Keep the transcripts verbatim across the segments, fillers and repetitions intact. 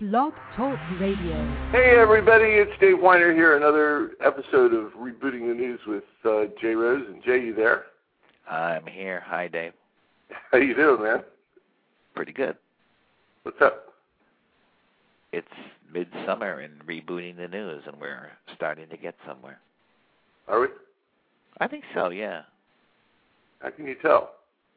Blog Talk Radio. Hey everybody, it's Dave Weiner here. Another episode of Rebooting the News with uh, Jay Rose. And Jay, you there? I'm here. Hi, Dave. How you doing, man? Pretty good. What's up? It's midsummer and rebooting the news, and we're starting to get somewhere. Are we? I think so, yeah. How can you tell?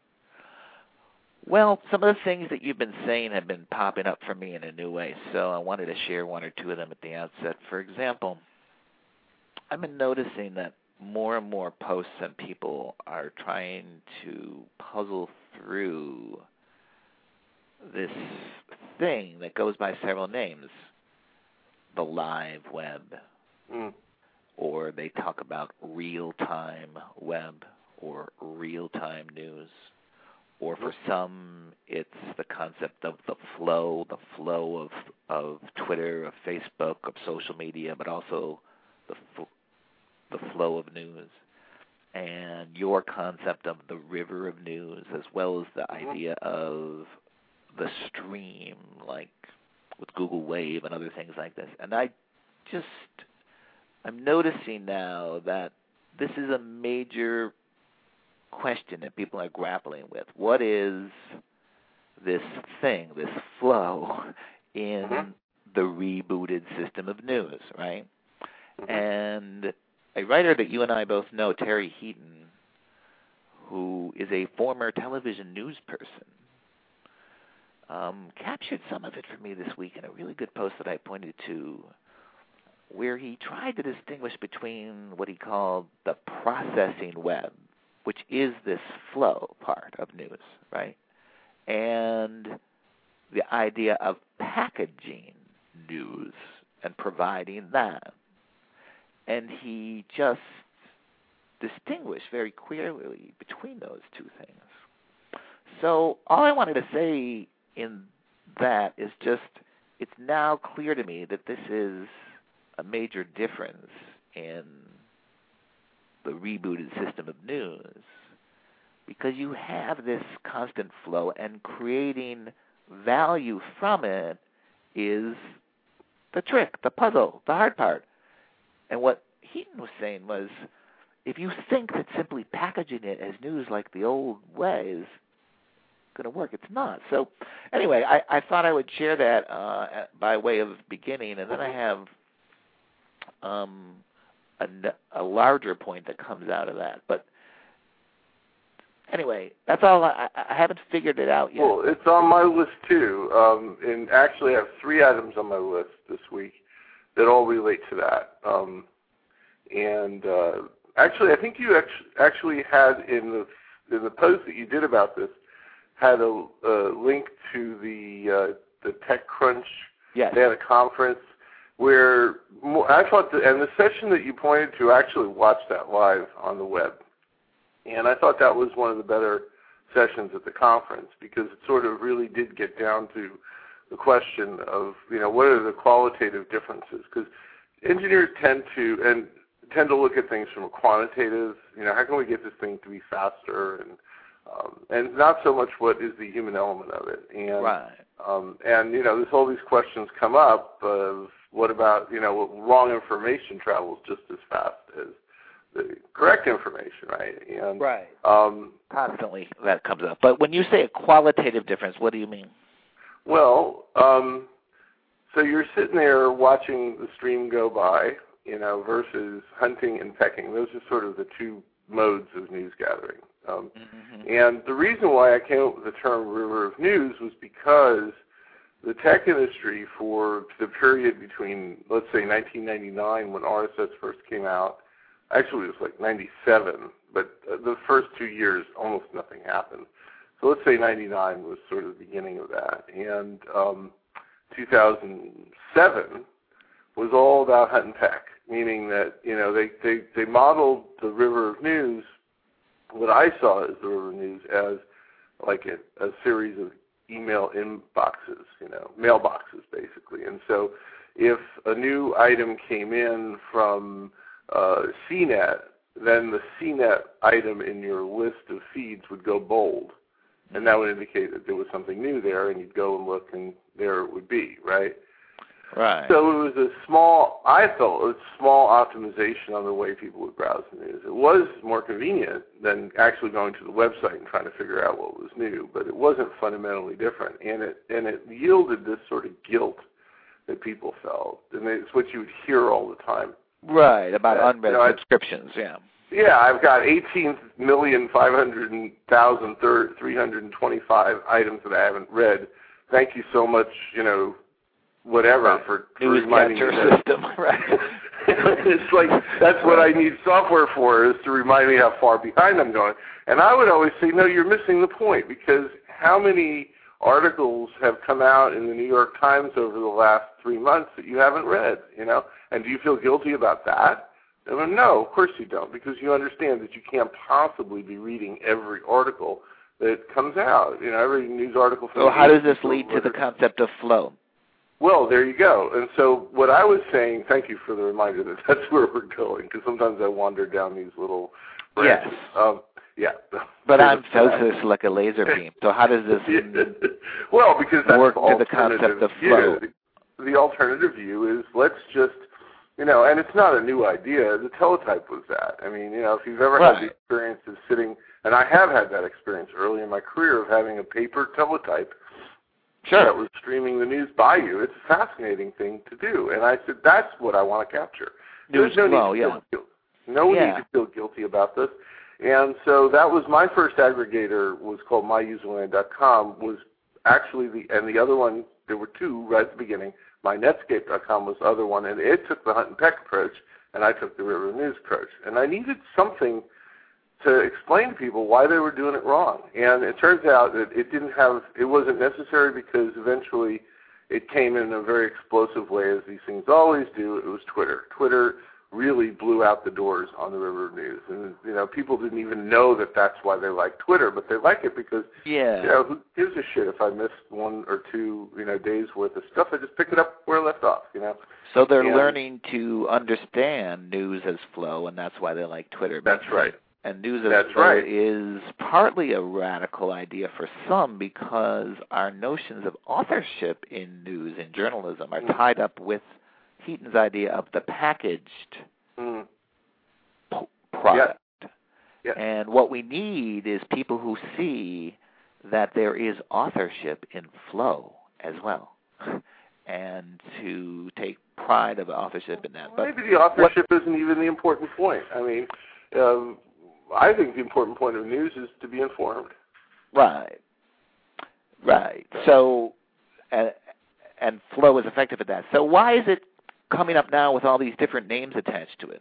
Well, some of the things that you've been saying have been popping up for me in a new way, so I wanted to share one or two of them at the outset. For example, I've been noticing that more and more posts and people are trying to puzzle through this thing that goes by several names, the live web, mm. or they talk about real-time web or real-time news. Or for some, it's the concept of the flow, the flow of of Twitter, of Facebook, of social media, but also the the flow of news. And your concept of the river of news, as well as the idea of the stream, like with Google Wave and other things like this. And I just, I'm noticing now that this is a major question that people are grappling with. What is this thing, this flow in mm-hmm. the rebooted system of news, right? Mm-hmm. And a writer that you and I both know, Terry Heaton, who is a former television news person, um, captured some of it for me this week in a really good post that I pointed to, where he tried to distinguish between what he called the processing web, which is this flow part of news, right? And the idea of packaging news and providing that. And he just distinguished very clearly between those two things. So all I wanted to say in that is just, it's now clear to me that this is a major difference in the rebooted system of news, because you have this constant flow, and creating value from it is the trick, the puzzle, the hard part. And what Heaton was saying was, if you think that simply packaging it as news like the old way is going to work, it's not. So anyway, I, I thought I would share that uh, by way of beginning, and then I have um, A, a larger point that comes out of that. But anyway, that's all. I, I haven't figured it out yet. Well, it's on my list too. Um, and actually I have three items on my list this week that all relate to that. Um, and uh, actually, I think you actually had in the in the post that you did about this, had a, a link to the uh, the TechCrunch. Yes. They had a conference where I thought, the, and the session that you pointed to, I actually watched that live on the web. And I thought that was one of the better sessions at the conference, because it sort of really did get down to the question of, you know, what are the qualitative differences? Because engineers tend to, and tend to look at things from a quantitative, you know, how can we get this thing to be faster, and um, and not so much what is the human element of it. And, right. Um, and, you know, there's all these questions come up of, what about, you know, wrong information travels just as fast as the correct information, right? And, right. Um, Constantly that comes up. But when you say a qualitative difference, what do you mean? Well, um, so you're sitting there watching the stream go by, you know, versus hunting and pecking. Those are sort of the two modes of news gathering. Um, mm-hmm. And the reason why I came up with the term river of news was because the tech industry, for the period between, let's say, nineteen ninety-nine, when R S S first came out, actually it was like ninety-seven, but the first two years almost nothing happened. So let's say ninety-nine was sort of the beginning of that. And um, two thousand seven was all about hunt and peck, meaning that, you know, they, they, they modeled the river of news, what I saw as the river of news, as like a, a series of email inboxes, you know, mailboxes basically. And so if a new item came in from uh, C net, then the C net item in your list of feeds would go bold. And that would indicate that there was something new there, and you'd go and look, and there it would be, right? Right. So it was a small, I felt, it was a small optimization on the way people would browse the news. It was more convenient than actually going to the website and trying to figure out what was new, but it wasn't fundamentally different. And it and it yielded this sort of guilt that people felt. And it's what you would hear all the time. Right, about uh, unread you know, subscriptions, yeah. Yeah, I've got eighteen million five hundred thousand three hundred twenty-five items that I haven't read. Thank you so much, you know, whatever, right. for, for News reminding me capture that. system, right. It's like, that's what I need software for, is to remind me how far behind I'm going. And I would always say, no, you're missing the point, because how many articles have come out in the New York Times over the last three months that you haven't read, you know? And do you feel guilty about that? I mean, no, of course you don't, because you understand that you can't possibly be reading every article that comes out, you know, every news article. From so how does this lead to the concept of flow? Well, there you go. And so what I was saying, thank you for the reminder that that's where we're going, because sometimes I wander down these little branches. Yes. Um, yeah. But I'm focused like a laser beam. So how does this yeah. Well, because that's work the to the concept of flow? View. The, the alternative view is, let's just, you know, and it's not a new idea. The teletype was that. I mean, you know, if you've ever right. had the experience of sitting, and I have had that experience early in my career of having a paper teletype sure. that was streaming the news by you, it's a fascinating thing to do. And I said, that's what I want to capture. News There's no flow, need to yeah. feel, no yeah. need to feel guilty about this. And so that was my first aggregator, was called my userland dot com, was actually the, and the other one, there were two right at the beginning. my netscape dot com was the other one, and it took the hunt and peck approach, and I took the River of News approach. And I needed something to explain to people why they were doing it wrong. And it turns out that it didn't have, it wasn't necessary, because eventually it came in a very explosive way, as these things always do. It was Twitter. Twitter really blew out the doors on the River of News. And, you know, people didn't even know that that's why they like Twitter, but they like it because, yeah. you know, who gives a shit if I missed one or two, you know, days worth of stuff? I just pick it up where I left off, you know. So they're and, learning to understand news as flow, and that's why they like Twitter. That's right. And news as That's flow right. is partly a radical idea for some, because our notions of authorship in news and journalism are mm. tied up with Heaton's idea of the packaged mm. p- product. Yeah. Yeah. And what we need is people who see that there is authorship in flow as well, and to take pride of authorship in that. Well, but maybe the authorship what, isn't even the important point. I mean, um, I think the important point of news is to be informed. Right. Right. So, and, and flow is effective at that. So why is it coming up now with all these different names attached to it?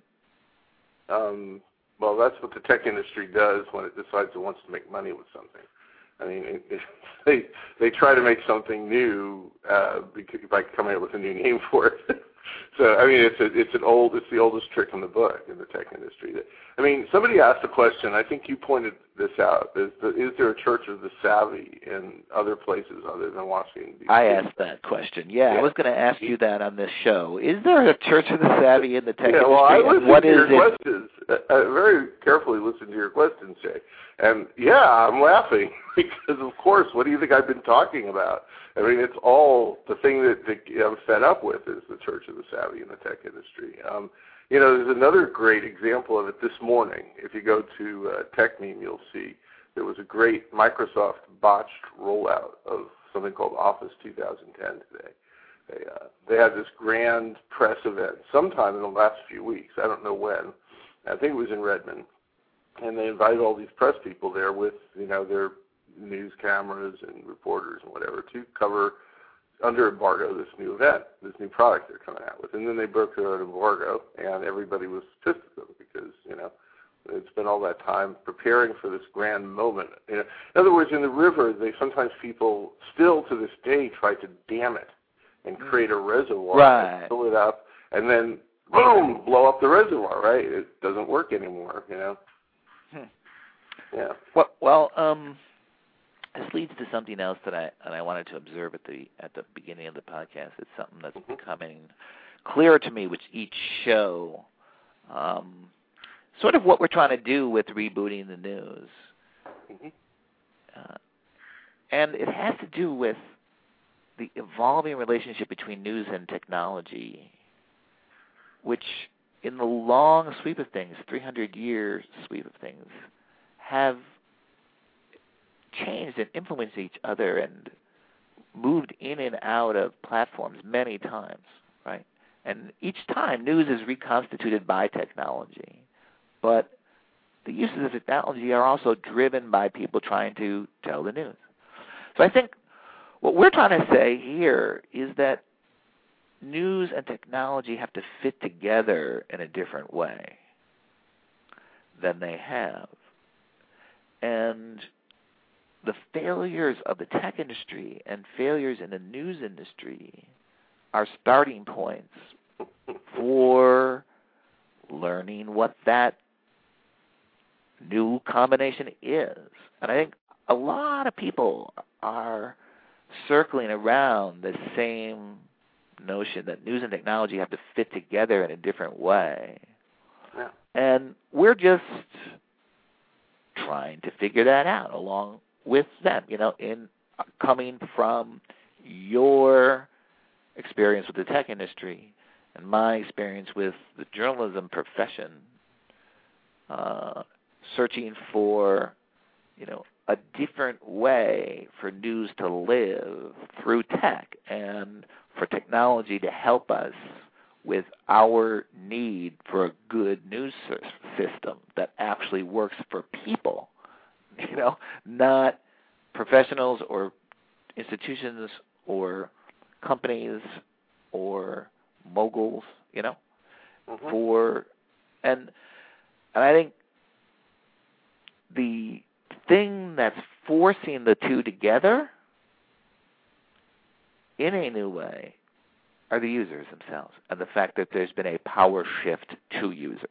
Um, well, that's what the tech industry does when it decides it wants to make money with something. I mean, it, it, they they try to make something new uh, by coming up with a new name for it. So, I mean, it's a, it's an old it's the oldest trick in the book in the tech industry. I mean, somebody asked a question. I think you pointed this out. Is, the, is there a Church of the Savvy in other places other than Washington, D C? I asked that question. Yeah, yeah. I was going to ask you that on this show. Is there a Church of the Savvy in the tech yeah, industry? well, I and listened what to is your it? questions. I very carefully listened to your questions, Jay. And, yeah, I'm laughing because, of course, what do you think I've been talking about? I mean, it's all the thing that, that I'm fed up with is the Church of the Savvy in the tech industry. Um, you know, there's another great example of it this morning. If you go to uh, TechMeme, you'll see there was a great Microsoft botched rollout of something called Office two thousand ten today. They, uh, they had this grand press event sometime in the last few weeks. I don't know when. I think it was in Redmond. And they invited all these press people there with, you know, their news cameras and reporters and whatever to cover under embargo this new event, this new product they're coming out with. And then they broke their own embargo, and everybody was pissed at them because, you know, they'd spent all that time preparing for this grand moment. You know, in other words, in the river, they sometimes people still to this day try to dam it and create a reservoir, right. and fill it up, and then boom, blow up the reservoir. Right? It doesn't work anymore. You know. Hmm. Yeah. Well, well, um, this leads to something else that I and I wanted to observe at the at the beginning of the podcast. It's something that's mm-hmm. becoming clearer to me with each show. Um, sort of what we're trying to do with rebooting the news, mm-hmm. uh, and it has to do with the evolving relationship between news and technology, which in the long sweep of things, three hundred year sweep of things, have changed and influenced each other and moved in and out of platforms many times, right? And each time news is reconstituted by technology, but the uses of technology are also driven by people trying to tell the news. So I think what we're trying to say here is that news and technology have to fit together in a different way than they have. And the failures of the tech industry and failures in the news industry are starting points for learning what that new combination is. And I think a lot of people are circling around the same notion that news and technology have to fit together in a different way. Yeah. And we're just trying to figure that out along with them, you know, in coming from your experience with the tech industry and my experience with the journalism profession, uh, searching for, you know, a different way for news to live through tech and for technology to help us with our need for a good news system that actually works for people, you know, not professionals or institutions or companies or moguls, you know, mm-hmm. for, and, and I think the thing that's forcing the two together in a new way are the users themselves and the fact that there's been a power shift to users.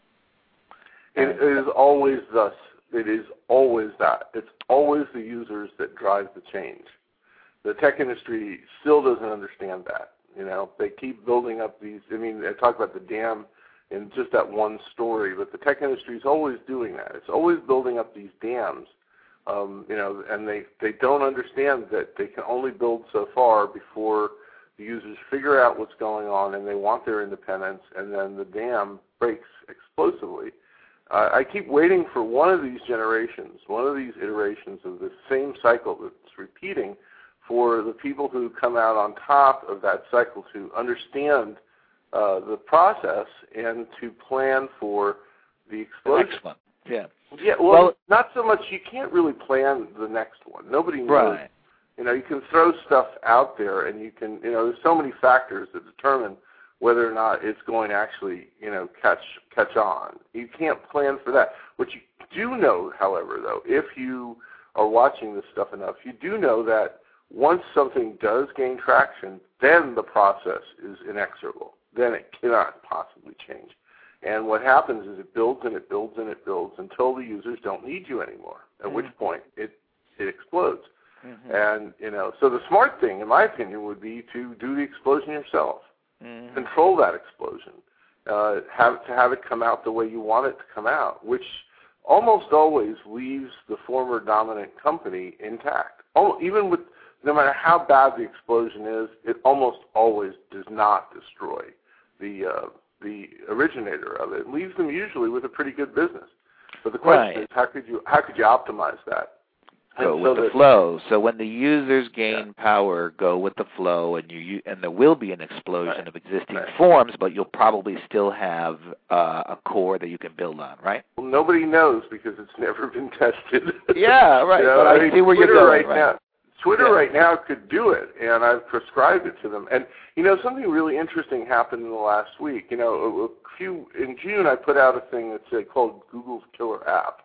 It, it is always thus. It is always that. It's always the users that drive the change. The tech industry still doesn't understand that. You know, they keep building up these. I mean, I talk about the dam in just that one story, but the tech industry is always doing that. It's always building up these dams. Um, you know, and they, they don't understand that they can only build so far before the users figure out what's going on and they want their independence, and then the dam breaks explosively. Uh, I keep waiting for one of these generations, one of these iterations of the same cycle that's repeating, for the people who come out on top of that cycle to understand uh, the process and to plan for the explosion. The next one, yeah. Yeah, well, well, not so much. You can't really plan the next one. Nobody knows. Right. You know, you can throw stuff out there, and you can, you know, there's so many factors that determine whether or not it's going to actually, you know, catch catch on. You can't plan for that. What you do know, however, though, if you are watching this stuff enough, you do know that once something does gain traction, then the process is inexorable. Then it cannot possibly change. And what happens is it builds and it builds and it builds until the users don't need you anymore, at mm-hmm. which point it it explodes. Mm-hmm. And, you know, so the smart thing, in my opinion, would be to do the explosion yourself. Mm-hmm. Control that explosion. Uh, have to have it come out the way you want it to come out, which almost always leaves the former dominant company intact. Oh, even with, no matter how bad the explosion is, it almost always does not destroy the uh, the originator of it. It leaves them usually with a pretty good business. But the question right. is, how could you how could you optimize that? Go and with so the that, flow. So when the users gain yeah. power, go with the flow, and you and there will be an explosion right. of existing right. forms, but you'll probably still have uh, a core that you can build on, right? Well, nobody knows because it's never been tested. Yeah, right. you know, but I, I mean, see where Twitter you're going. Right right. now, Twitter yeah. right now could do it, and I've prescribed it to them. And you know, something really interesting happened in the last week. You know, a, a few in June, I put out a thing that's uh, called Google's Killer App,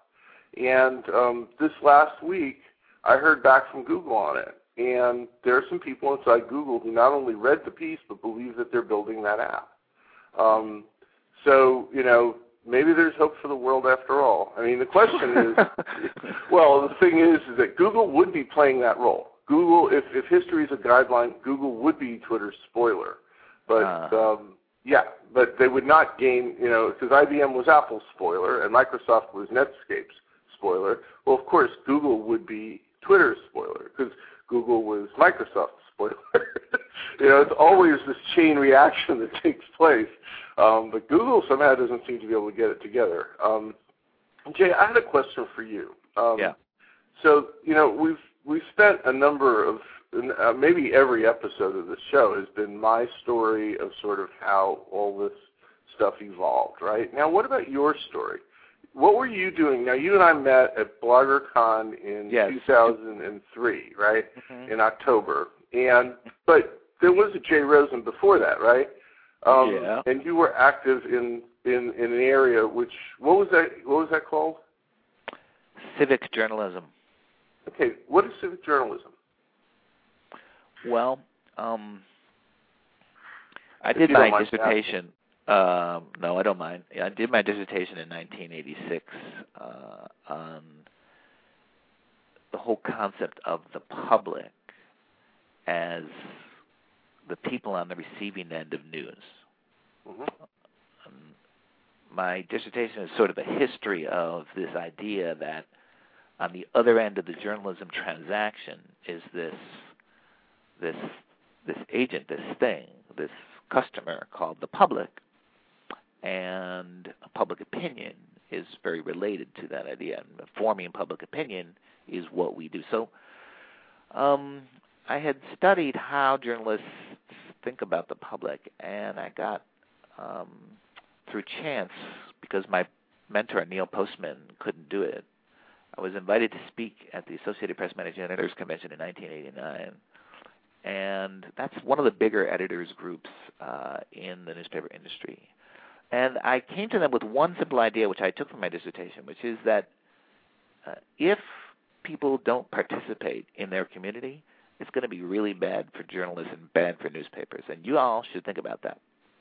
and um, this last week, I heard back from Google on it. And there are some people inside Google who not only read the piece but believe that they're building that app. Um, so, you know, maybe there's hope for the world after all. I mean, the question is, well, the thing is, is that Google would be playing that role. Google, if, if history is a guideline, Google would be Twitter's spoiler. But, uh. um, yeah, but they would not gain, you know, because I B M was Apple's spoiler and Microsoft was Netscape's spoiler. Well, of course, Google would be Twitter's spoiler because Google was Microsoft's spoiler. You know, it's always this chain reaction that takes place. Um, but Google somehow doesn't seem to be able to get it together. Um, Jay, I had a question for you. Um, yeah. So, you know, we've we've spent a number of, uh, maybe every episode of the show has been my story of sort of how all this stuff evolved, right? Now, what about your story? What were you doing? Now, you and I met at BloggerCon in yes. two thousand three, right, mm-hmm. in October. And but there was a Jay Rosen before that, right? Um, yeah. And you were active in, in, in an area which, what was that? What was that called? Civic journalism. Okay, what is civic journalism? Well, um, I If did you don't my mind dissertation. Um, no, I don't mind. I did my dissertation in nineteen eighty-six uh, on the whole concept of the public as the people on the receiving end of news. Mm-hmm. Um, my dissertation is sort of a history of this idea that on the other end of the journalism transaction is this this this agent, this thing, this customer called the public, and public opinion is very related to that idea. And forming public opinion is what we do. So um, I had studied how journalists think about the public, and I got, um, through chance, because my mentor, Neil Postman, couldn't do it, I was invited to speak at the Associated Press Managing Editors Convention in nineteen eighty-nine. And that's one of the bigger editors groups uh, in the newspaper industry. And I came to them with one simple idea, which I took from my dissertation, which is that uh, if people don't participate in their community, it's going to be really bad for journalists and bad for newspapers. And you all should think about that.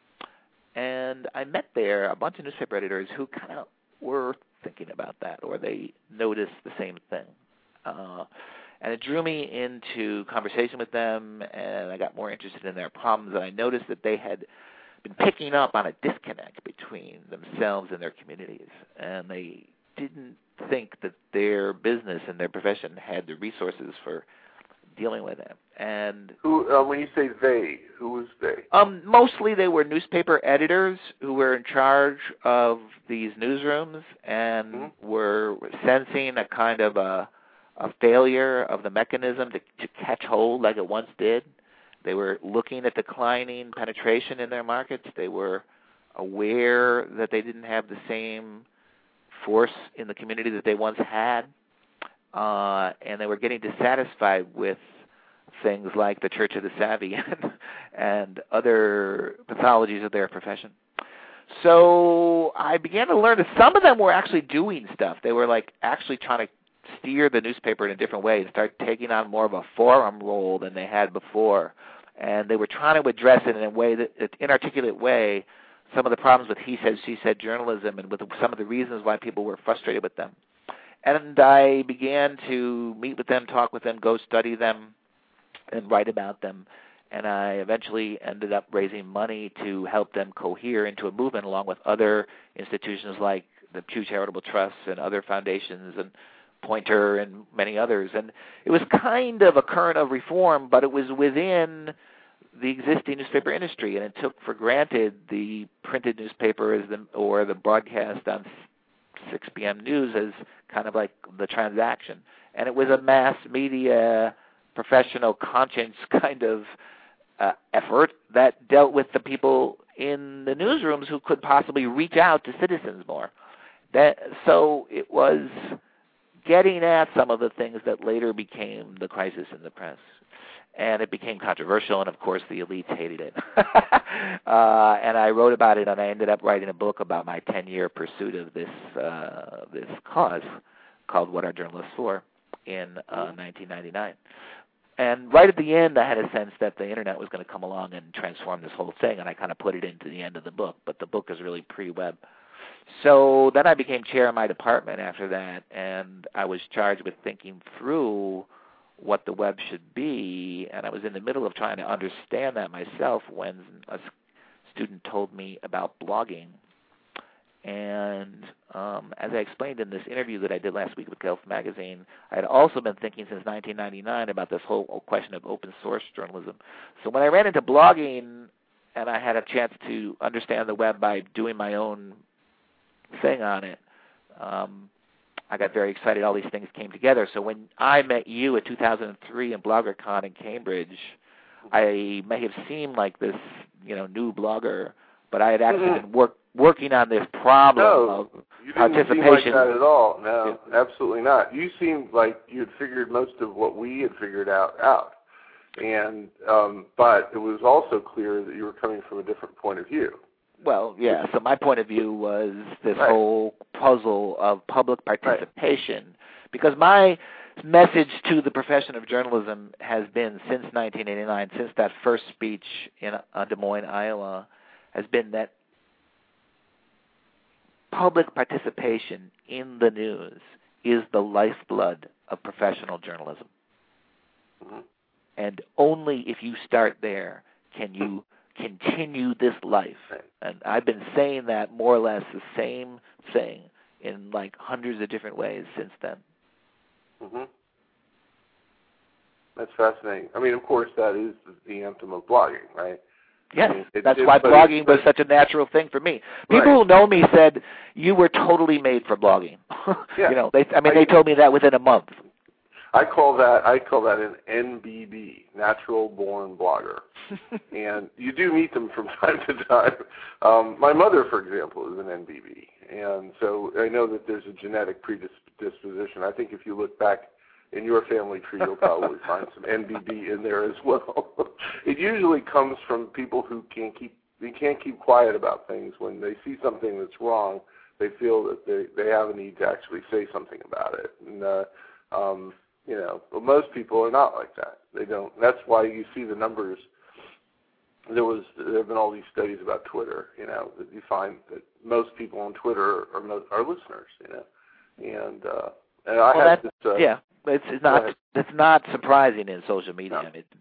And I met there a bunch of newspaper editors who kind of were thinking about that, or they noticed the same thing. Uh, and it drew me into conversation with them, and I got more interested in their problems, and I noticed that they had been picking up on a disconnect between themselves and their communities, and they didn't think that their business and their profession had the resources for dealing with it. And who, uh, when you say they, who was they? Um, mostly they were newspaper editors who were in charge of these newsrooms and mm-hmm. were sensing a kind of a, a failure of the mechanism to, to catch hold like it once did. They were looking at declining penetration in their markets. They were aware that they didn't have the same force in the community that they once had. Uh, and they were getting dissatisfied with things like the Church of the Savvy and, and other pathologies of their profession. So I began to learn that some of them were actually doing stuff. They were like actually trying to steer the newspaper in a different way and start taking on more of a forum role than they had before. And they were trying to address it in a way that, an inarticulate way, some of the problems with he said, she said journalism, and with some of the reasons why people were frustrated with them. And I began to meet with them, talk with them, go study them, and write about them. And I eventually ended up raising money to help them cohere into a movement along with other institutions like the Pew Charitable Trust and other foundations and Poynter and many others. And it was kind of a current of reform, but it was within the existing newspaper industry, and it took for granted the printed newspaper as the, or the broadcast on six p.m. news as kind of like the transaction. And it was a mass media, professional conscience kind of uh, effort that dealt with the people in the newsrooms who could possibly reach out to citizens more. That, so it was getting at some of the things that later became the crisis in the press. And it became controversial, and of course the elites hated it. uh, and I wrote about it, and I ended up writing a book about my ten-year pursuit of this uh, this cause called What Are Journalists For in uh, nineteen ninety-nine. And right at the end, I had a sense that the Internet was going to come along and transform this whole thing, and I kind of put it into the end of the book. But the book is really pre-web. So then I became chair of my department after that, and I was charged with thinking through what the web should be, and I was in the middle of trying to understand that myself when a student told me about blogging. And um, as I explained in this interview that I did last week with Health Magazine, I had also been thinking since nineteen ninety-nine about this whole question of open source journalism. So when I ran into blogging and I had a chance to understand the web by doing my own thing on it, um, I got very excited. All these things came together. So when I met you in two thousand three in BloggerCon in Cambridge, I may have seemed like this, you know, new blogger, but I had actually mm-hmm. been work, working on this problem no, of you didn't participation. seem like that at all. No, yeah. Absolutely not. You seemed like you had figured most of what we had figured out out, and um, but it was also clear that you were coming from a different point of view. Well, yeah, so my point of view was this right. whole puzzle of public participation, right. because my message to the profession of journalism has been since nineteen eighty-nine, since that first speech in uh, Des Moines, Iowa, has been that public participation in the news is the lifeblood of professional journalism. Mm-hmm. And only if you start there can you continue this life. And I've been saying that more or less the same thing in like hundreds of different ways since then. Mm-hmm. That's fascinating. I mean, of course, that is the anthem of blogging, right? Yes, I mean, it, that's it, why blogging it, was such a natural thing for me. People right. who know me said, you were totally made for blogging. Yeah. You know, they, I mean, I, they told me that within a month. I call that I call that an N B B, natural born blogger, and you do meet them from time to time. Um, my mother, for example, is an N B B, and so I know that there's a genetic predisposition. I think if you look back in your family tree, you'll probably find some N B B in there as well. It usually comes from people who can't keep they can't keep quiet about things. When they see something that's wrong, they feel that they they have a need to actually say something about it. And uh, um, you know, but most people are not like that. They don't. That's why you see the numbers. There was there have been all these studies about Twitter. You know, that you find that most people on Twitter are are, are listeners. You know, and uh, and I well, have this. Uh, yeah, it's, it's not it's not surprising in social media, no. it,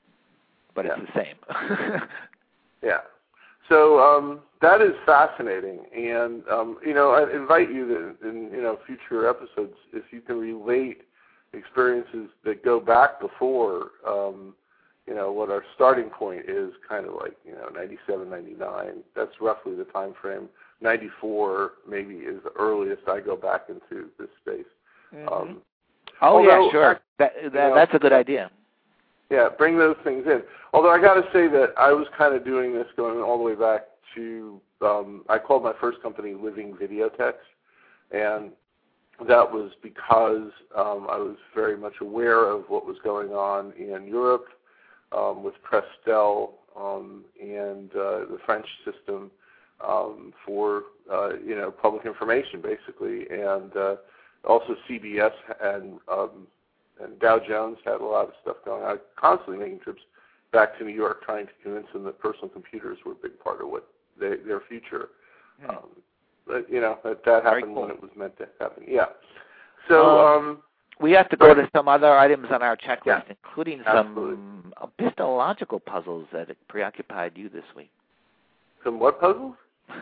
but yeah. it's the same. Yeah. So um, that is fascinating, and um, you know, I invite you to, in you know future episodes if you can relate experiences that go back before, um, you know, what our starting point is, kind of like, you know, ninety-seven, ninety-nine. That's roughly the time frame. ninety-four maybe is the earliest I go back into this space. Mm-hmm. Um, oh, although, yeah, sure. I, that, that know, That's a good idea. Yeah, bring those things in. Although I got to say that I was kind of doing this going all the way back to, um, I called my first company Living Videotex, and that was because um, I was very much aware of what was going on in Europe um, with Prestel um, and uh, the French system um, for uh, you know public information, basically, and uh, also C B S and um, and Dow Jones had a lot of stuff going on. I was constantly making trips back to New York, trying to convince them that personal computers were a big part of what they, their future. Hmm. Um, But, you know, that, that happened cool. when it was meant to happen. Yeah. So um, um, we have to go to some other items on our checklist, yeah, including absolutely. some epistemological puzzles that preoccupied you this week. Some what puzzles?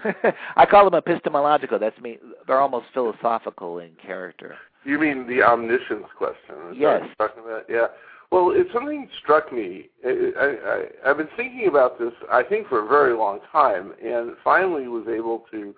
I call them epistemological. That's me. They're almost philosophical in character. You mean the omniscience question? Is yes. That what you're talking about? Yeah. Well, it's something struck me. I, I, I've been thinking about this, I think, for a very long time, and finally was able to.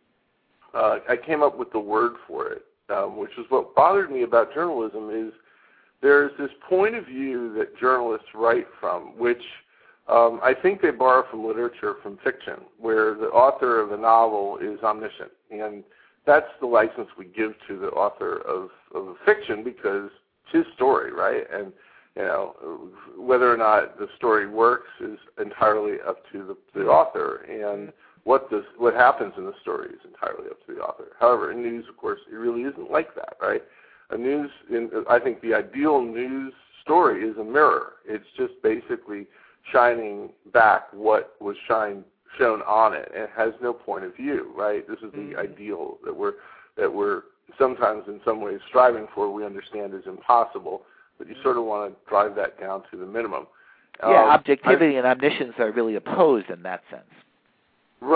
Uh, I came up with the word for it, um, which is what bothered me about journalism is there's this point of view that journalists write from, which um, I think they borrow from literature, from fiction, where the author of a novel is omniscient. And that's the license we give to the author of, of a fiction because it's his story, right? And, you know, whether or not the story works is entirely up to the, the author. And what does what happens in the story is entirely up to the author. However, in news, of course, it really isn't like that, right? A news, in, I think the ideal news story is a mirror. It's just basically shining back what was shine, shown on it, and it has no point of view, right? This is the mm-hmm. ideal that we're that we're sometimes in some ways striving for. We understand is impossible, but you sort of want to drive that down to the minimum. Yeah, um, objectivity I, and omniscience are really opposed in that sense. Right,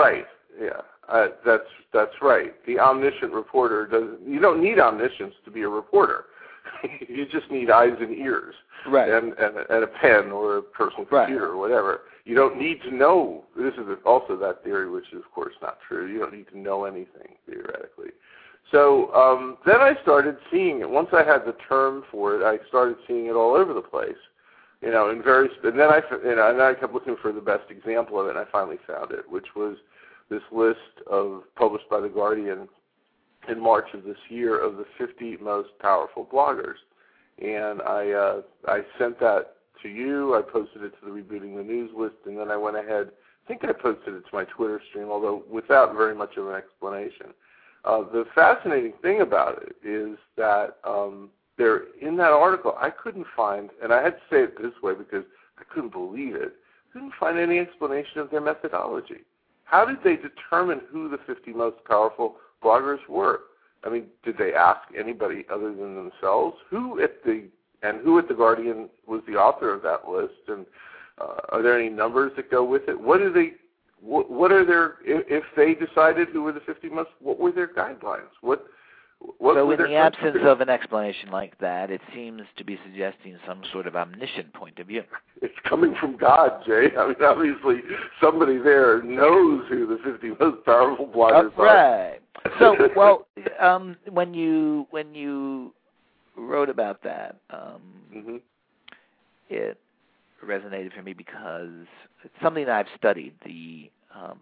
Yeah, uh, that's that's right. The omniscient reporter doesn't. You don't need omniscience to be a reporter. You just need eyes and ears, right, and, and and a pen or a personal computer right. or whatever. You don't need to know. This is also that theory, which is of course not true. You don't need to know anything theoretically. So um, then I started seeing it. Once I had the term for it, I started seeing it all over the place. You know, in various, and then I, you know, and then I kept looking for the best example of it, and I finally found it, which was this list of published by The Guardian in March of this year of the fifty most powerful bloggers, and I uh, I sent that to you. I posted it to the Rebooting the News list, and then I went ahead. I think I posted it to my Twitter stream, although without very much of an explanation. Uh, the fascinating thing about it is that. Um, There, in that article, I couldn't find, and I had to say it this way because I couldn't believe it, I couldn't find any explanation of their methodology. How did they determine who the fifty most powerful bloggers were? I mean, did they ask anybody other than themselves? Who at the, and who at The Guardian was the author of that list? And uh, are there any numbers that go with it? What do they, what, what are their, if, if they decided who were the fifty most, what were their guidelines? What What so in the absence of an explanation like that, it seems to be suggesting some sort of omniscient point of view. It's coming from God, Jay. I mean, obviously, somebody there knows who the fifty most powerful bloggers oh, right. are. So, well, um, when you when you wrote about that, um, mm-hmm. it resonated for me because it's something that I've studied. The um,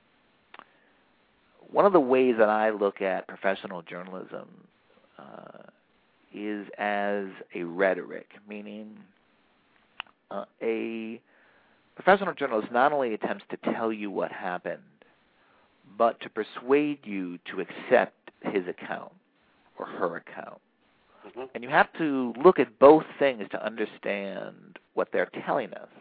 One of the ways that I look at professional journalism uh, is as a rhetoric, meaning uh, a professional journalist not only attempts to tell you what happened, but to persuade you to accept his account or her account. Mm-hmm. And you have to look at both things to understand what they're telling us.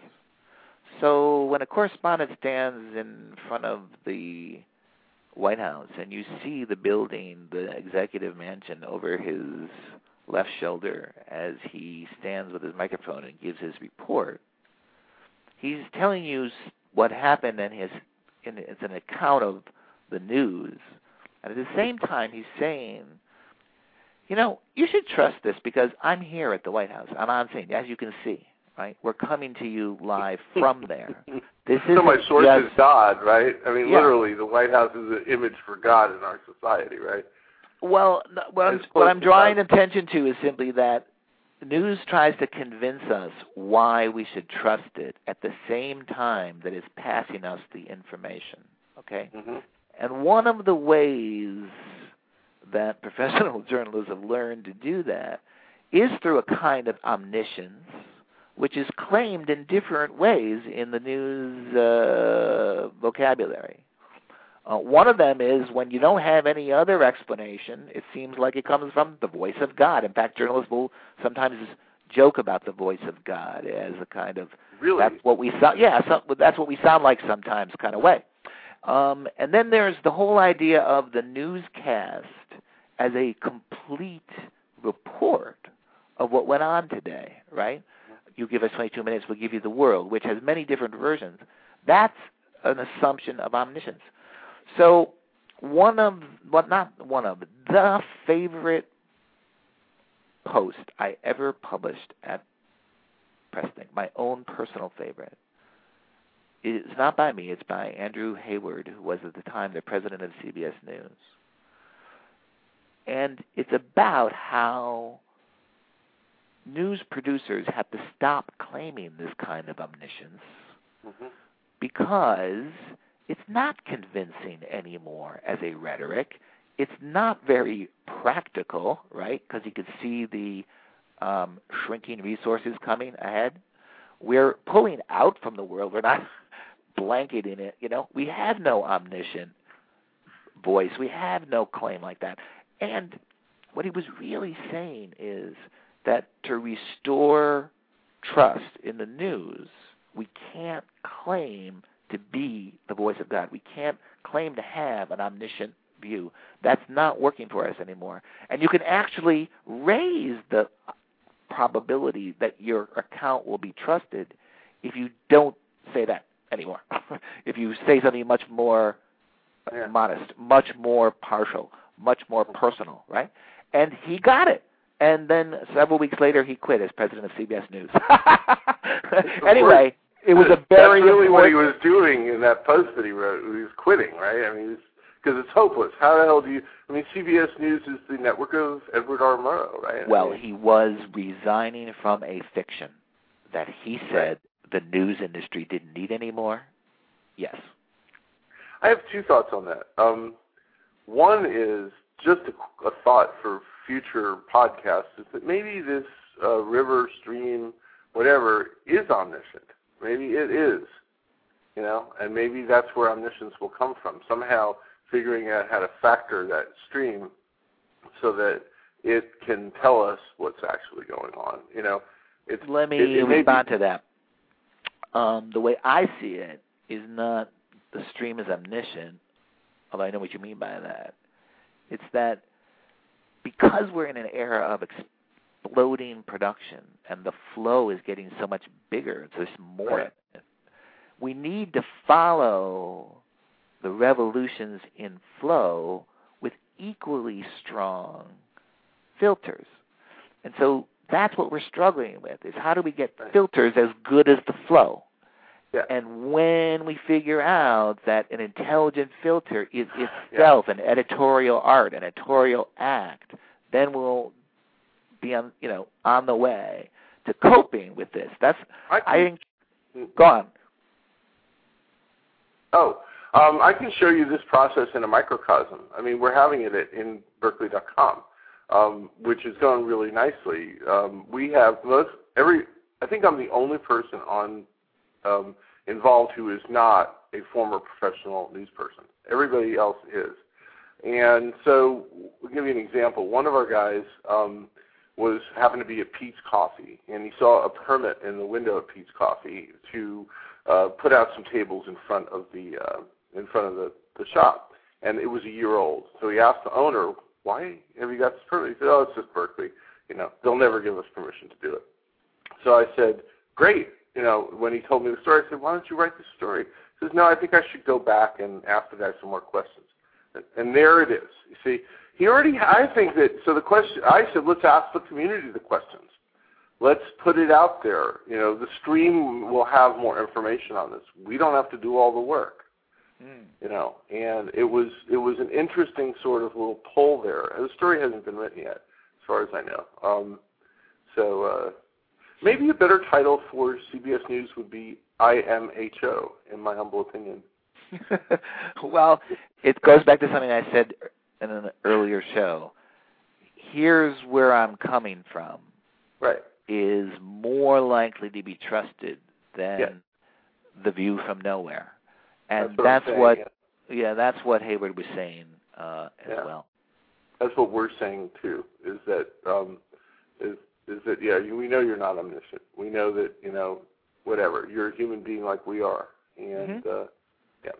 So when a correspondent stands in front of the White House and you see the building, the executive mansion over his left shoulder as he stands with his microphone and gives his report, he's telling you what happened and his, and it's an account of the news. And at the same time, he's saying, you know, you should trust this because I'm here at the White House. And I'm saying, as you can see, right, we're coming to you live from there. This so my source just, is God, right? I mean, yeah. literally, the White House is an image for God in our society, right? Well, what I'm, what I'm drawing God. attention to is simply that news tries to convince us why we should trust it at the same time that it's passing us the information, okay? Mm-hmm. And one of the ways that professional journalists have learned to do that is through a kind of omniscience, which is claimed in different ways in the news uh, vocabulary. Uh, one of them is when you don't have any other explanation, it seems like it comes from the voice of God. In fact, journalists will sometimes joke about the voice of God as a kind of really that's what we sound yeah so, that's what we sound like sometimes kind of way. Um, and then there's the whole idea of the newscast as a complete report of what went on today, right? You give us twenty-two minutes, we'll give you the world, which has many different versions. That's an assumption of omniscience. So one of, well, not one of, the favorite post I ever published at PressThink, my own personal favorite, is not by me, it's by Andrew Hayward, who was at the time the president of C B S News. And it's about how news producers have to stop claiming this kind of omniscience mm-hmm. because it's not convincing anymore as a rhetoric. It's not very practical, right? Because you can see the um, shrinking resources coming ahead. We're pulling out from the world. We're not blanketing it. You know, we have no omniscient voice. We have no claim like that. And what he was really saying is that to restore trust in the news, we can't claim to be the voice of God. We can't claim to have an omniscient view. That's not working for us anymore. And you can actually raise the probability that your account will be trusted if you don't say that anymore. If you say something much more yeah. modest, much more partial, much more personal, right? And he got it. And then several weeks later, he quit as president of C B S News. Anyway, it was a very That's really important... what he was doing in that post that he wrote. He was quitting, right? I mean, because it's hopeless. How the hell do you... I mean, C B S News is the network of Edward R. Murrow, right? Well, I mean, he was resigning from a fiction that he said right. the news industry didn't need anymore. Yes. I have two thoughts on that. Um, one is just a, a thought for future podcasts is that maybe this uh, river, stream, whatever, is omniscient. Maybe it is, you know, and maybe that's where omniscience will come from, somehow figuring out how to factor that stream so that it can tell us what's actually going on, you know. It's, Let me it, it respond be, to that. Um, the way I see it is not the stream is omniscient, although I know what you mean by that. It's that because we're in an era of exploding production and the flow is getting so much bigger, there's more right. of it, we need to follow the revolutions in flow with equally strong filters. And so that's what we're struggling with, is how do we get filters as good as the flow? Yeah. And when we figure out that an intelligent filter is itself yeah. an editorial art, an editorial act, then we'll be on, you know, on the way to coping with this. That's I, I think. Go on. Oh, um, I can show you this process in a microcosm. I mean, we're having it at, in Berkeley dot com, um, which is going really nicely. Um, we have most every. I think I'm the only person on. Um, involved who is not a former professional news person. Everybody else is. And so we'll give you an example. One of our guys um, was happened to be at Pete's Coffee, and he saw a permit in the window of Pete's Coffee to uh, put out some tables in front of the uh, in front of the, the shop, and it was a year old. So he asked the owner, "Why have you got this permit?" He said, "Oh, it's just Berkeley. You know, they'll never give us permission to do it." So I said, "Great." You know, when he told me the story, I said, "Why don't you write the story?" He says, "No, I think I should go back and ask the guy some more questions." And, and there it is. You see, he already, I think that, so the question, I said, let's ask the community the questions. Let's put it out there. You know, the stream will have more information on this. We don't have to do all the work. Mm. You know, and it was, it was an interesting sort of little pull there. The story hasn't been written yet, as far as I know. Um, so, uh, maybe a better title for C B S News would be I M H O, in my humble opinion. Well, it goes back to something I said in an earlier show. Here's where I'm coming from. Right. Is more likely to be trusted than yeah. The View from Nowhere. And that's what, that's saying, what yeah. yeah, that's what Hayward was saying uh, as yeah. well. That's what we're saying, too, is that um, is is that, yeah, you, we know you're not omniscient. We know that, you know, whatever, you're a human being like we are. And, mm-hmm. uh, yeah.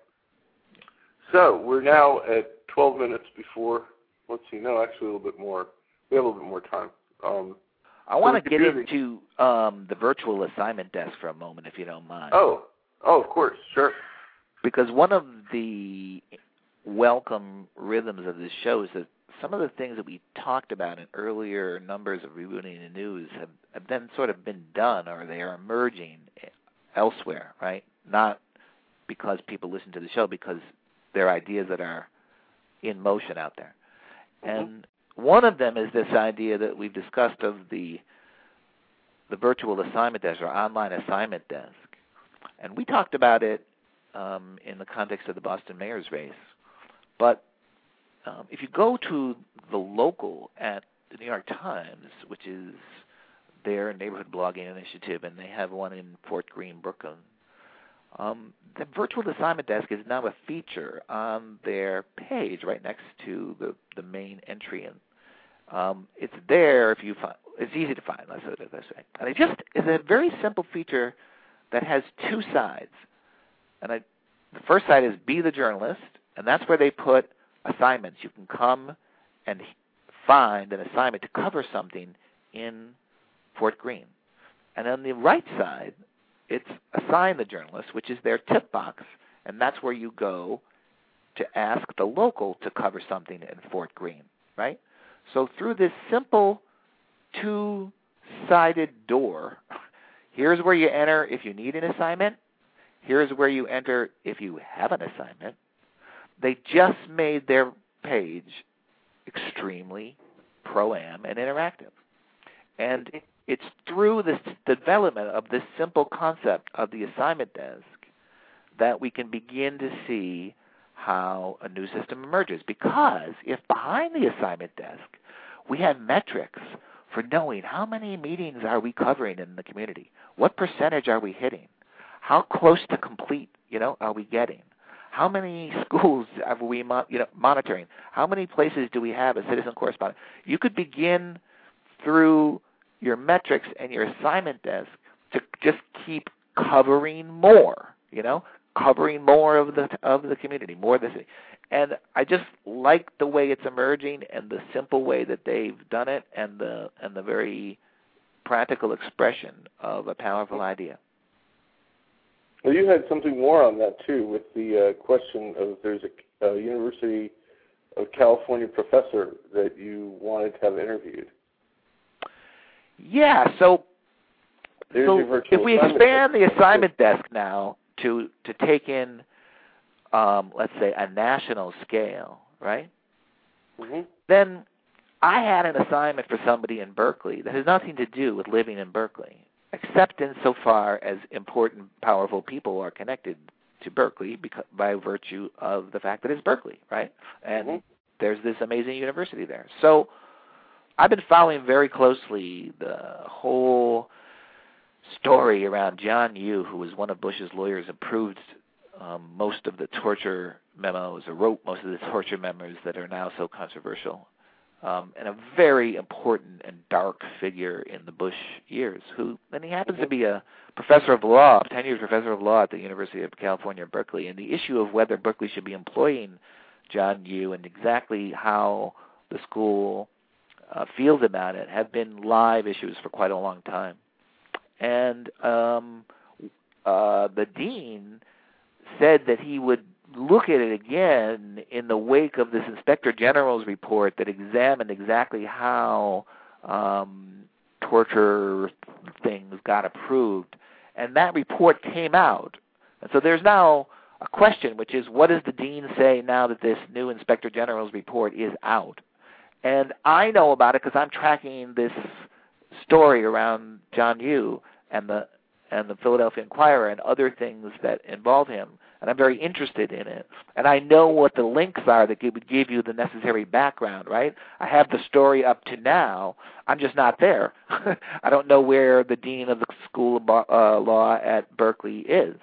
So we're now at twelve minutes before, let's see, no, actually a little bit more. We have a little bit more time. Um, I want to get into um, the virtual assignment desk for a moment, if you don't mind. Oh, oh, of course, sure. Because one of the welcome rhythms of this show is that some of the things that we talked about in earlier numbers of Rebooting the News have, have then sort of been done, or they are emerging elsewhere, right? Not because people listen to the show, because they're ideas that are in motion out there. Mm-hmm. And one of them is this idea that we've discussed of the the virtual assignment desk or online assignment desk. And we talked about it um, in the context of the Boston mayor's race. But Um, if you go to the local at the New York Times, which is their neighborhood blogging initiative, and they have one in Fort Greene, Brooklyn, um, the virtual assignment desk is now a feature on their page right next to the, the main entry. And um, it's there if you find, it's easy to find, let's say. And it just is a very simple feature that has two sides. And I, the first side is Be the Journalist, and that's where they put assignments. You can come and find an assignment to cover something in Fort Greene. And on the right side, it's Assign the Journalist, which is their tip box, and that's where you go to ask the local to cover something in Fort Greene, right? So through this simple two-sided door, here's where you enter if you need an assignment. Here's where you enter if you have an assignment. They just made their page extremely pro-am and interactive. And it's through this development of this simple concept of the assignment desk that we can begin to see how a new system emerges. Because if behind the assignment desk we have metrics for knowing how many meetings are we covering in the community, what percentage are we hitting, how close to complete, you know, are we getting, how many schools are we mo- you know, monitoring, how many places do we have a citizen correspondent, you could begin through your metrics and your assignment desk to just keep covering more, you know, covering more of the of the community, more of the city. And I just like the way it's emerging and the simple way that they've done it, and the and the very practical expression of a powerful idea. Well, you had something more on that too, with the uh, question of there's a, a University of California professor that you wanted to have interviewed. Yeah, so, so if we expand the desk. assignment desk now to to take in, um, let's say, a national scale, right? Mm-hmm. Then I had an assignment for somebody in Berkeley that has nothing to do with living in Berkeley, except insofar as important, powerful people are connected to Berkeley because, by virtue of the fact that it's Berkeley, right? And mm-hmm. there's this amazing university there. So I've been following very closely the whole story around John Yoo, who was one of Bush's lawyers, approved um, most of the torture memos, or wrote most of the torture memos that are now so controversial, um, and a very important and dark figure in the Bush years. Who, and he happens to be a professor of law, a tenured professor of law at the University of California, Berkeley. And the issue of whether Berkeley should be employing John Yoo and exactly how the school uh, feels about it have been live issues for quite a long time. And um, uh, the dean said that he would look at it again in the wake of this Inspector General's report that examined exactly how um, torture things got approved. And that report came out. And so there's now a question, which is, what does the dean say now that this new Inspector General's report is out? And I know about it because I'm tracking this story around John Yoo and the and the Philadelphia Inquirer and other things that involve him, and I'm very interested in it. And I know what the links are that would give you the necessary background, right? I have the story up to now. I'm just not there. I don't know where the dean of the School of uh, Law at Berkeley is.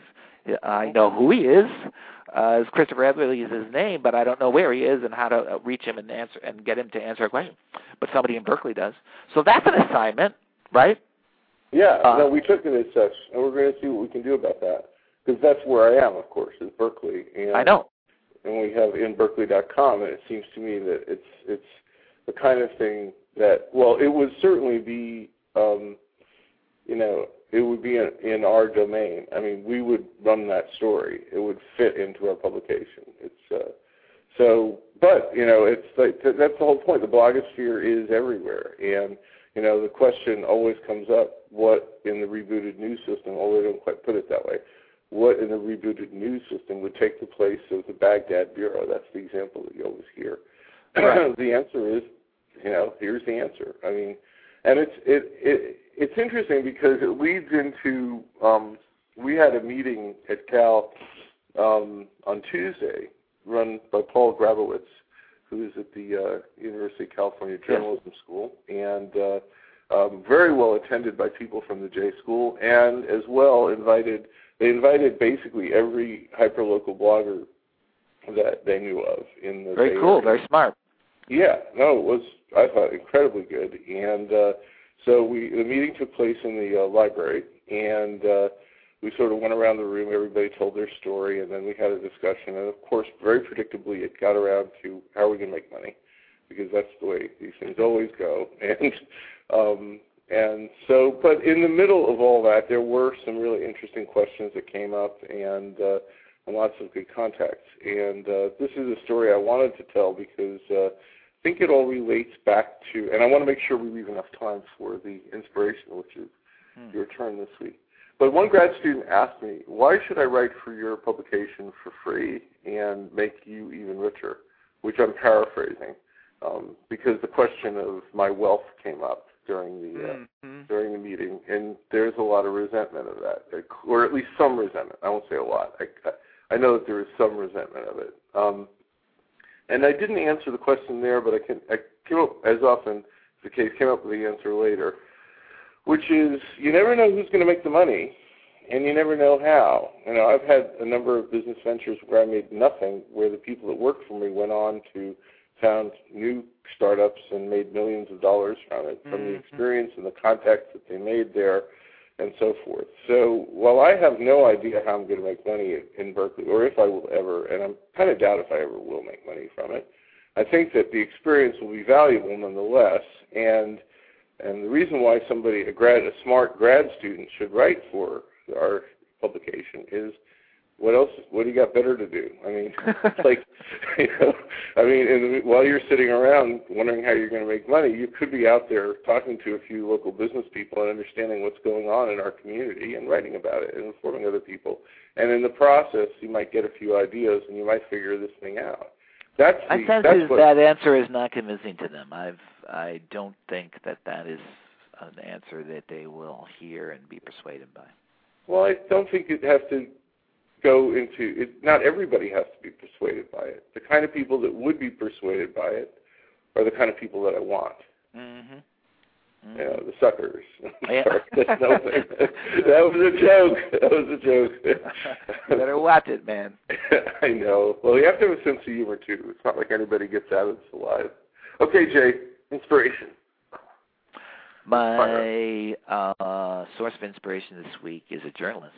I know who he is. Uh, Christopher Everly is his name, but I don't know where he is and how to reach him and answer and get him to answer a question. But somebody in Berkeley does. So that's an assignment, right? Yeah, uh, no, we took it as such, and we're going to see what we can do about that. Because that's where I am, of course, is Berkeley. And, I know. And we have in berkeley dot com, and it seems to me that it's it's the kind of thing that, well, it would certainly be, um, you know, it would be in, in our domain. I mean, we would run that story. It would fit into our publication. It's uh, so, but you know, it's like that's the whole point. The blogosphere is everywhere, and you know, the question always comes up: what in the rebooted news system? Although they don't quite put it that way. What in the rebooted news system would take the place of the Baghdad Bureau? That's the example that you always hear. Right. The answer is, you know, here's the answer. I mean, and it's it it. It's interesting because it leads into, um, we had a meeting at Cal um, on Tuesday run by Paul Grabowitz, who is at the uh, University of California Journalism yes. School, and uh, um, very well attended by people from the J School, and as well invited, they invited basically every hyperlocal blogger that they knew of in the Very Bay cool, Area. very smart. Yeah, no, it was, I thought, incredibly good, and uh, So we the meeting took place in the uh, library, and uh, we sort of went around the room. Everybody told their story, and then we had a discussion. And, of course, very predictably, it got around to how are we going to make money, because that's the way these things always go. And um, and so, but in the middle of all that, there were some really interesting questions that came up, and uh, and lots of good contacts. And uh, this is a story I wanted to tell because uh, I think it all relates back to, and I want to make sure we leave enough time for the inspiration, which is hmm. your turn this week. But one grad student asked me, why should I write for your publication for free and make you even richer, which I'm paraphrasing, um, because the question of my wealth came up during the uh, mm-hmm. during the meeting, and there's a lot of resentment of that, or at least some resentment. I won't say a lot. I, I know that there is some resentment of it. Um, and I didn't answer the question there, but I can I came up, as often is the case, came up with the answer later, which is you never know who's going to make the money, and you never know how. You know, I've had a number of business ventures where I made nothing, where the people that worked for me went on to found new startups and made millions of dollars from it, from mm-hmm. the experience and the contacts that they made there and so forth. So while I have no idea how I'm going to make money in Berkeley, or if I will ever, and I'm kind of doubt if I ever will make money from it, I think that the experience will be valuable nonetheless. And and the reason why somebody, a grad, a smart grad student should write for our publication is, what else? What do you got better to do? I mean, it's like, you know, I mean, and while you're sitting around wondering how you're going to make money, you could be out there talking to a few local business people and understanding what's going on in our community and writing about it and informing other people. And in the process, you might get a few ideas and you might figure this thing out. That's the, I sense that's is what, that answer is not convincing to them. I've I don't think that that is an answer that they will hear and be persuaded by. Well, I don't think it has to go into it. Not everybody has to be persuaded by it. The kind of people that would be persuaded by it are the kind of people that I want. Mm-hmm. Mm-hmm. You know, the suckers. Yeah. Sorry, that's no thing. That was a joke. That was a joke. You better watch it, man. I know. Well, you have to have a sense of humor, too. It's not like anybody gets out of this alive. Okay, Jay, inspiration. My uh, source of inspiration this week is a journalist,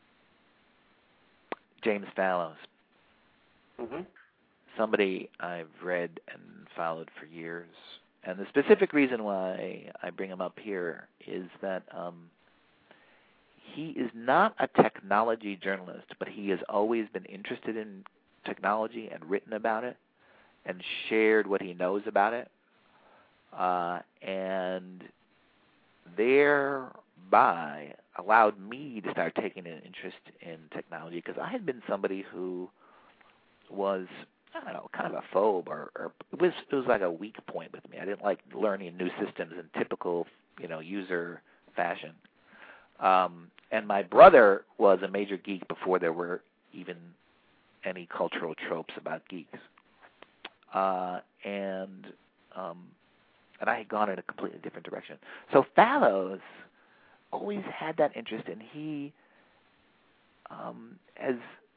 James Fallows. Mm-hmm. Somebody I've read and followed for years. And the specific reason why I bring him up here is that um, he is not a technology journalist, but he has always been interested in technology and written about it and shared what he knows about it. Uh, and thereby allowed me to start taking an interest in technology, because I had been somebody who was, I don't know, kind of a phobe, or, or it was it was like a weak point with me. I didn't like learning new systems in typical, you know, user fashion. Um, and my brother was a major geek before there were even any cultural tropes about geeks. Uh, and um, and I had gone in a completely different direction. So Fallows always had that interest, and he um, has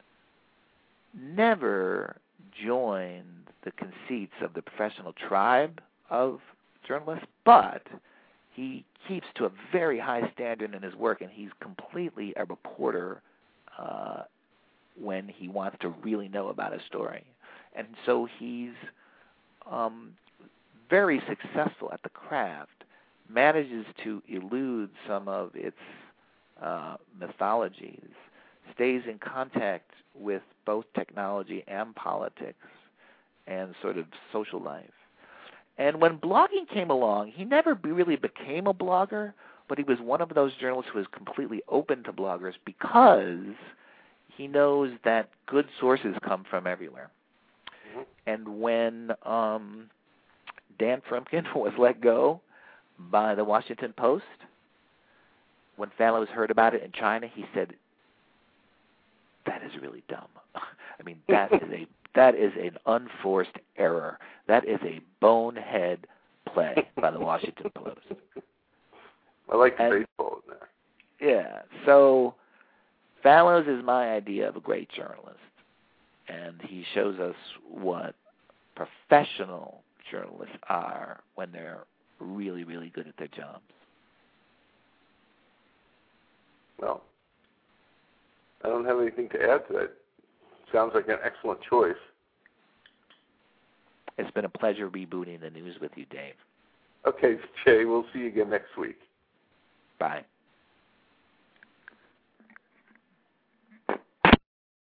never joined the conceits of the professional tribe of journalists, but he keeps to a very high standard in his work, and he's completely a reporter uh, when he wants to really know about a story. And so he's um, very successful at the craft, manages to elude some of its uh, mythologies, stays in contact with both technology and politics and sort of social life. And when blogging came along, he never really became a blogger, but he was one of those journalists who was completely open to bloggers because he knows that good sources come from everywhere. Mm-hmm. And when um, Dan Frumkin was let go by the Washington Post, when Fallows heard about it in China, he said, "That is really dumb. I mean, that is a that is an unforced error. That is a bonehead play by the Washington Post." I like the and, baseball in there. Yeah. So Fallows is my idea of a great journalist, and he shows us what professional journalists are when they're really, really good at their jobs. Well, I don't have anything to add to that. Sounds like an excellent choice. It's been a pleasure rebooting the news with you, Dave. Okay, Jay, we'll see you again next week. Bye.